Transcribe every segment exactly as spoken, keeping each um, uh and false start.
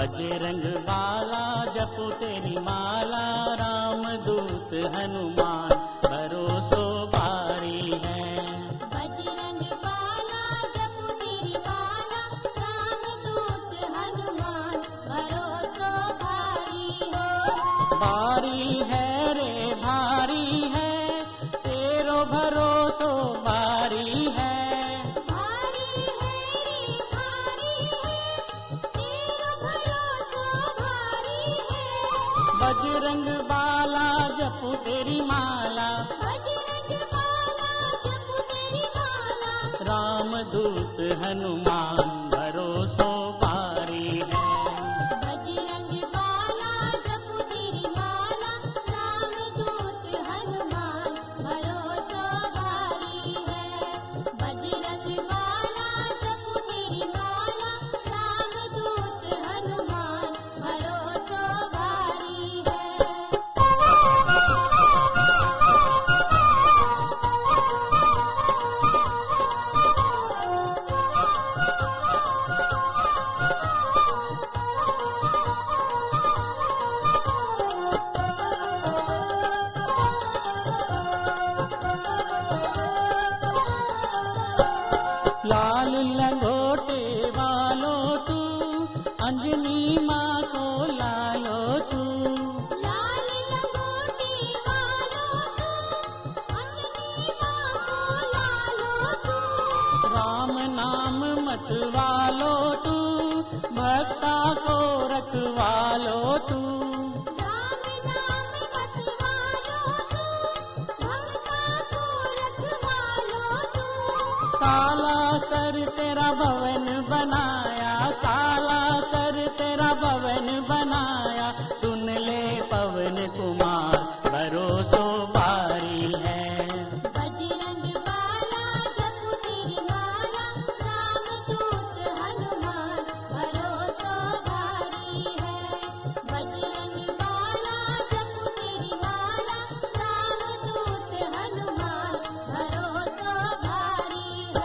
बजरंग बाला जपो तेरी माला, राम दूत हनुमान भरोसो भारी है। बजरंग बाला जपो तेरी माला, राम दूत हनुमान भरोसो भारी हो। भारी है रे भारी है, तेरो भरोसो भारी है। भारी है रे भारी है, तेरो भरोसो भारी है। बजरंग बाला जपो तेरी माला, बजरंग बाला जपो तेरी माला, राम दूत हनुमान भरोसो भारी है। बजरंग बाला जपो तेरी माला, राम दूत हनुमान भरोसो भारी है। बजरंग बाला जपो तेरी माला, राम दूत हनुमान भरोसो भारी है। लाल लंगोटे वालो तू, अंजनी माँ को लालो तू। लाल लंगोटी वालो तू, अंजनी माँ को लालो तू। राम नाम मत वालो तू, भक्ता को रखवालो तू। राम नाम मत वालो तू, भक्ता को रखवालो तू। साला सर तेरा भवन बनाया, साला सर तेरा भवन बनाया, सुन ले पवन कुमार भरोसो भारी है। बजरंग बाला जपो तेरी माला, राम दूत हनुमान भरोसो भारी है। बजरंग बाला जपो तेरी माला, राम दूत हनुमान भरोसो भारी है।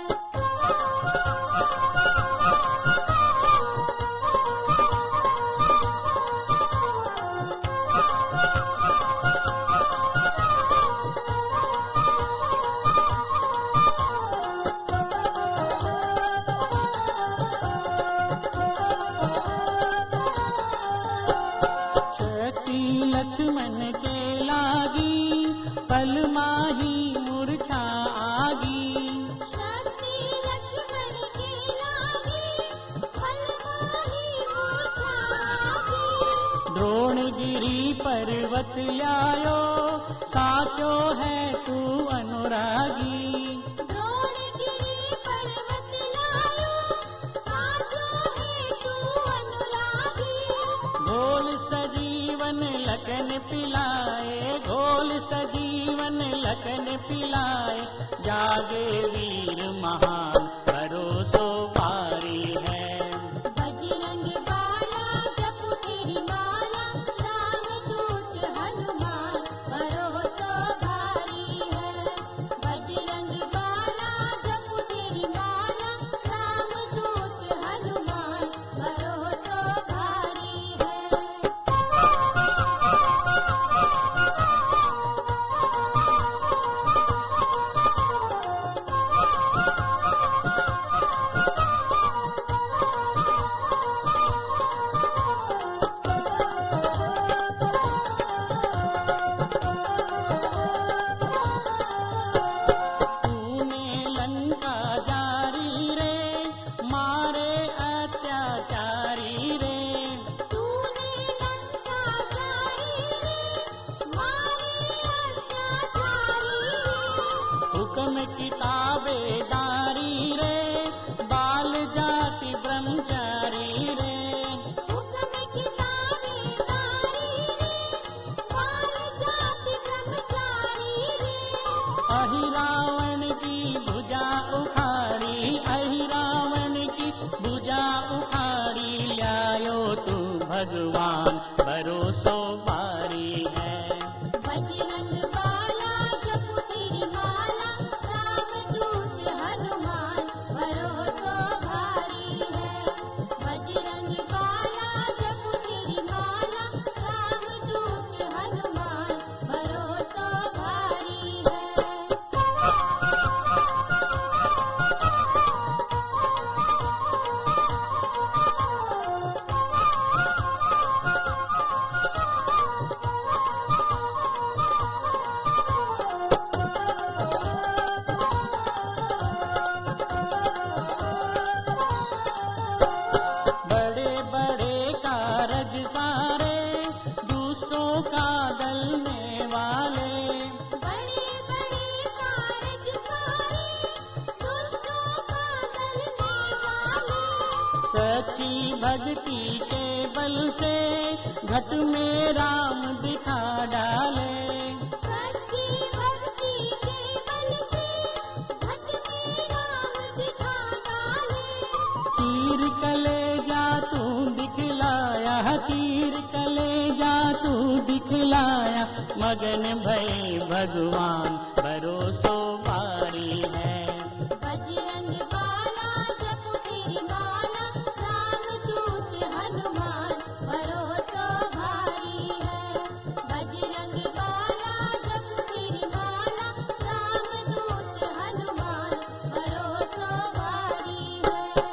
शक्ति लक्ष्मण के लागी, पल माही मूर्छा आगी। शक्ति लक्ष्मण के लागी, फल माही मूर्छा आगी। द्रोणगिरी पर्वत आयो, साचो है तू अनुरागी। द्रोणगिरी पर्वत लायो, साचो है तू अनुरागी। घोल सजीवन लखन पिलाए, घोल सजीवन लखन पिलाए, जागे वीर महान भरोसो भारी है। बजरंग बाला जपो तेरी माला, राम दूत हनुमान भरोसो भारी है। बजरंग बाला जपो तेरी माला, राम दूत हनुमान भरोसो भारी है। तूने लंका जारी रे, मारे अत्याचारी रे। तूने लंका जारी रे, मारे अत्याचारी रे। हुक्म किताबे दारी रे, बाल जाति ब्रह्मचारी रे। हुक्म किताबे दारी रे, बाल जाति ब्रह्मचारी रे। अहि रावण की भुजा उखाड़ी, अहि रावण की भुजा उखाड़ी, लायो तू भगवान भरोसो भारी है। बजरंग बाला जपो तेरी माला, राम दूत हनुमान भरोसो भारी है। बजरंग बाला चलने वाले, बड़े बड़े कारज सारे दुष्टों का दलने वाले। सच्ची भक्ति के बल से घट में राम दिखा डाले। सच्ची भक्ति के बल से घट में राम दिखा डाले। चीर कलेजा तू दिखलाया, चीर कलेजा तू दिखलाया, मगन भई भगवान भरोसो भारी है। बजरंग बाला जपो तेरी माला, राम दूत हनुमान भरोसा भारी है। बजरंग बाला जपो तेरी माला, राम दूत हनुमान भरोसा भारी है।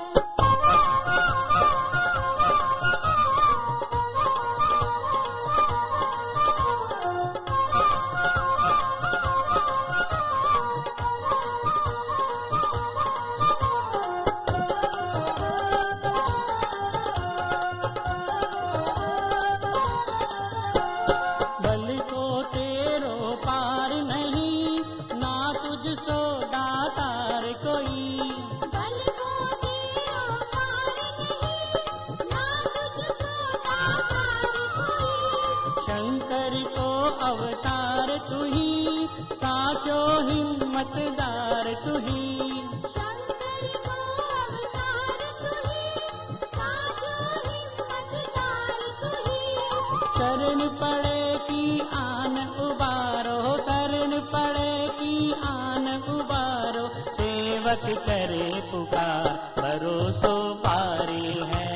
बल को तेरो पार नहीं, ना तुझसो दातार कोई। बल को तेरो पार नहीं, ना तुझसो दातार कोई। शंकर को अवतार तू ही, साचो हिम्मतदार तू ही। शंकर को अवतार तू ही, साचो हिम्मतदार तू ही। शरण पड़े की आन उबारो, शरण पड़े की आन उबारो, सेवक करे पुकार भरोसो पारी है।